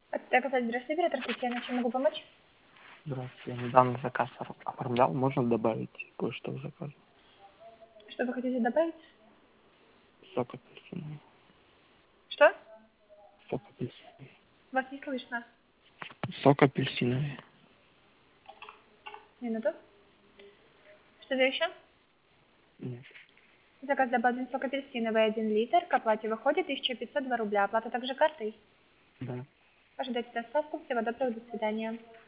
Так, здравствуйте, оператор Татьяна, чем могу помочь? Здравствуйте, я недавно заказ оформлял, можно добавить кое-что в заказ? Что вы хотите добавить? Сок апельсиновый. Что? Сок апельсиновый. Вас не слышно. Сок апельсиновый. Минуту. Что за еще? Нет. Заказ добавлен сок апельсиновый 1 литр. К оплате выходит 1502 рубля. Оплата также картой. Да. Ожидайте доставку. Всего доброго, до свидания.